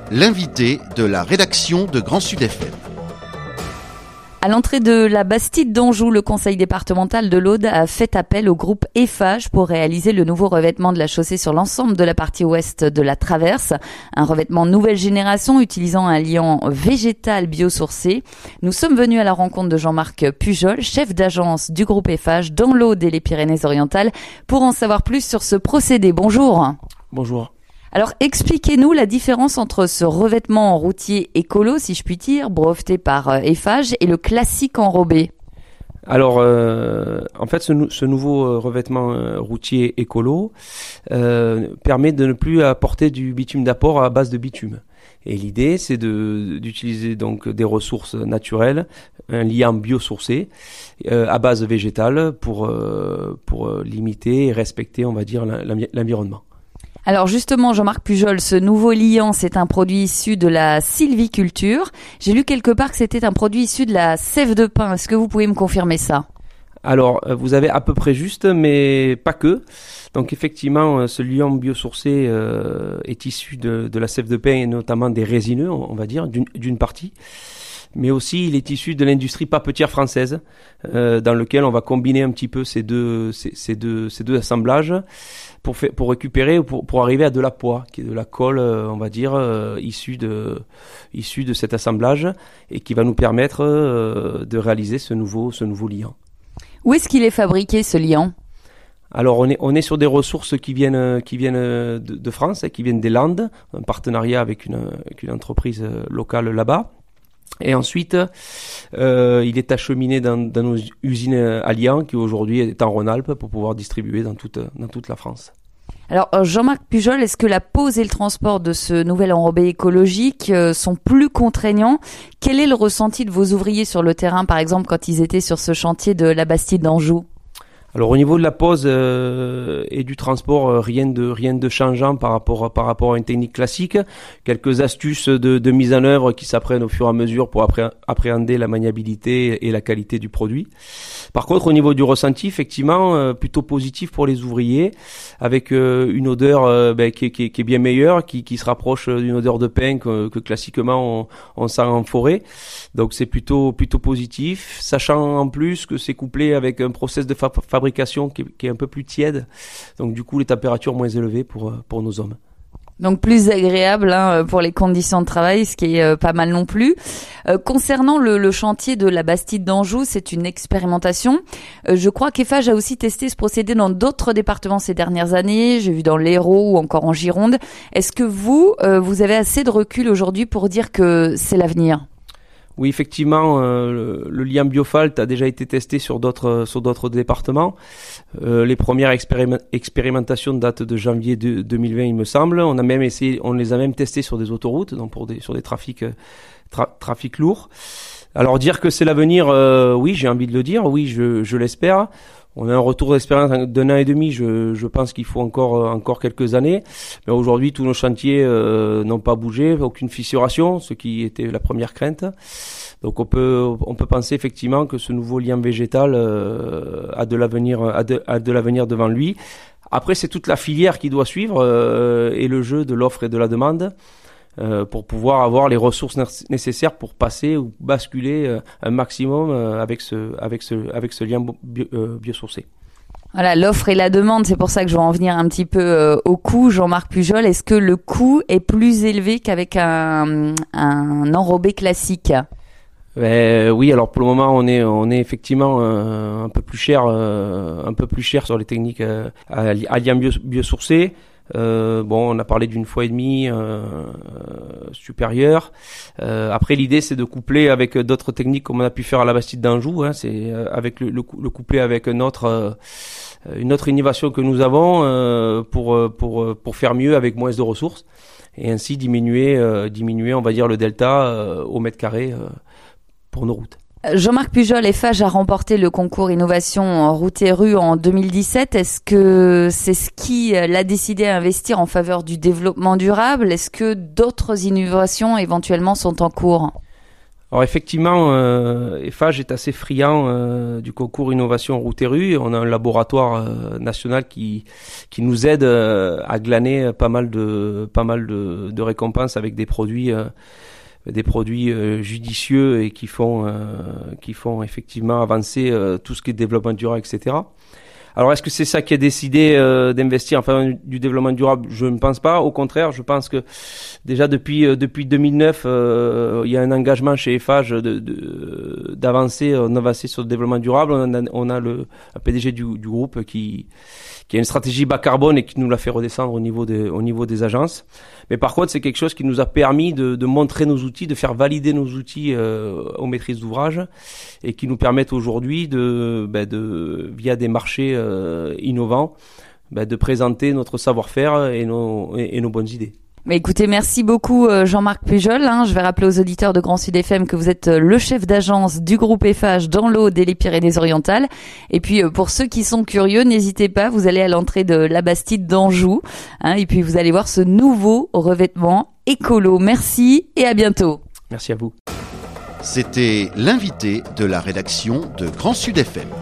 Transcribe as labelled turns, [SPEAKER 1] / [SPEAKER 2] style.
[SPEAKER 1] L'invité de la rédaction de Grand Sud FM.
[SPEAKER 2] À l'entrée de la Bastide d'Anjou, le conseil départemental de l'Aude a fait appel au groupe Eiffage pour réaliser le nouveau revêtement de la chaussée sur l'ensemble de la partie ouest de la traverse. Un revêtement nouvelle génération utilisant un liant végétal biosourcé. Nous sommes venus à la rencontre de Jean-Marc Pujol, chef d'agence du groupe Eiffage dans l'Aude et les Pyrénées-Orientales, pour en savoir plus sur ce procédé. Bonjour.
[SPEAKER 3] Bonjour.
[SPEAKER 2] Alors, expliquez-nous la différence entre ce revêtement routier écolo, si je puis dire, breveté par Eiffage, et le classique enrobé.
[SPEAKER 3] Alors, en fait, ce nouveau revêtement routier écolo permet de ne plus apporter du bitume d'apport à base de bitume. Et l'idée, c'est d'utiliser donc des ressources naturelles, un liant biosourcé à base végétale pour limiter et respecter, on va dire, l'environnement.
[SPEAKER 2] Alors justement, Jean-Marc Pujol, ce nouveau liant, c'est un produit issu de la sylviculture. J'ai lu quelque part que c'était un produit issu de la sève de pin. Est-ce que vous pouvez me confirmer ça ?
[SPEAKER 3] Alors, vous avez à peu près juste, mais pas que. Donc effectivement, ce liant biosourcé est issu de la sève de pin et notamment des résineux, on va dire, d'une partie. Mais aussi, il est issu de l'industrie papetière française, dans lequel on va combiner un petit peu ces deux assemblages pour récupérer ou pour arriver à de la poix, qui est de la colle, on va dire, issue de cet assemblage et qui va nous permettre de réaliser ce nouveau liant.
[SPEAKER 2] Où est-ce qu'il est fabriqué, ce liant ?
[SPEAKER 3] Alors on est sur des ressources qui viennent de France, qui viennent des Landes, un partenariat avec une entreprise locale là-bas. Et ensuite, il est acheminé dans nos usines à Lyon, qui aujourd'hui est en Rhône-Alpes, pour pouvoir distribuer dans toute la France.
[SPEAKER 2] Alors Jean-Marc Pujol, est-ce que la pose et le transport de ce nouvel enrobé écologique sont plus contraignants ? Quel est le ressenti de vos ouvriers sur le terrain, par exemple, quand ils étaient sur ce chantier de la Bastide d'Anjou ?
[SPEAKER 3] Alors au niveau de la pose et du transport, rien de changeant par rapport à une technique classique. Quelques astuces de mise en œuvre qui s'apprennent au fur et à mesure pour appréhender la maniabilité et la qualité du produit. Par contre, au niveau du ressenti, effectivement, plutôt positif pour les ouvriers, avec une odeur qui est bien meilleure, qui se rapproche d'une odeur de pin que classiquement on sent en forêt. Donc c'est plutôt positif, sachant en plus que c'est couplé avec un process de fabrication qui est un peu plus tiède, donc du coup les températures moins élevées pour nos hommes.
[SPEAKER 2] Donc plus agréable pour les conditions de travail, ce qui est pas mal non plus. Concernant le chantier de la Bastide d'Anjou, c'est une expérimentation. Je crois qu'Eiffage a aussi testé ce procédé dans d'autres départements ces dernières années. J'ai vu dans l'Hérault ou encore en Gironde. Est-ce que vous avez assez de recul aujourd'hui pour dire que c'est l'avenir ?
[SPEAKER 3] Oui, effectivement, le liant Biofalt a déjà été testé sur d'autres départements. Les premières expérimentations datent de janvier 2020, il me semble. On les a même testés sur des autoroutes, donc sur des trafics lourds. Alors dire que c'est l'avenir, oui, j'ai envie de le dire, oui, je l'espère. On a un retour d'expérience d'un an et demi, je pense qu'il faut encore quelques années. Mais aujourd'hui, tous nos chantiers n'ont pas bougé, aucune fissuration, ce qui était la première crainte. Donc on peut penser effectivement que ce nouveau liant végétal a de l'avenir devant lui. Après, c'est toute la filière qui doit suivre et le jeu de l'offre et de la demande. Pour pouvoir avoir les ressources nécessaires pour passer ou basculer un maximum avec ce lien biosourcé.
[SPEAKER 2] Voilà, l'offre et la demande, c'est pour ça que je vais en venir un petit peu au coût. Jean-Marc Pujol, est-ce que le coût est plus élevé qu'avec un enrobé classique ?
[SPEAKER 3] Oui, alors pour le moment on est effectivement un peu plus cher sur les techniques à lien biosourcé. On a parlé d'une fois et demie supérieure. Après, l'idée c'est de coupler avec d'autres techniques comme on a pu faire à la Bastide d'Anjou. C'est avec le coupler avec une autre innovation que nous avons pour faire mieux avec moins de ressources et ainsi diminuer on va dire le delta au mètre carré pour nos routes.
[SPEAKER 2] Jean-Marc Pujol, Eiffage a remporté le concours Innovation Route et Rue en 2017. Est-ce que c'est ce qui l'a décidé à investir en faveur du développement durable ? Est-ce que d'autres innovations éventuellement sont en cours ?
[SPEAKER 3] Alors effectivement, Eiffage est assez friand du concours Innovation Route et Rue. On a un laboratoire national qui nous aide à glaner pas mal de récompenses avec des produits judicieux et qui font effectivement avancer tout ce qui est développement durable, etc. Alors, est-ce que c'est ça qui a décidé d'investir en faveur du développement durable? Je ne pense pas. Au contraire, je pense que déjà depuis 2009, il y a un engagement chez Eiffage d'avancer, on avancer sur le développement durable. On a un PDG du groupe qui a une stratégie bas carbone et qui nous l'a fait redescendre au niveau des agences. Mais par contre, c'est quelque chose qui nous a permis de montrer nos outils, de faire valider nos outils aux maîtrises d'ouvrage et qui nous permettent aujourd'hui via des marchés innovants, de présenter notre savoir-faire et nos bonnes idées.
[SPEAKER 2] Mais écoutez, merci beaucoup Jean-Marc Pujol. Je vais rappeler aux auditeurs de Grand Sud FM que vous êtes le chef d'agence du groupe Eiffage dans l'Aude et les Pyrénées-Orientales. Et puis pour ceux qui sont curieux, n'hésitez pas, vous allez à l'entrée de la Bastide d'Anjou. Et puis vous allez voir ce nouveau revêtement écolo. Merci et à bientôt.
[SPEAKER 3] Merci à vous.
[SPEAKER 1] C'était l'invité de la rédaction de Grand Sud FM.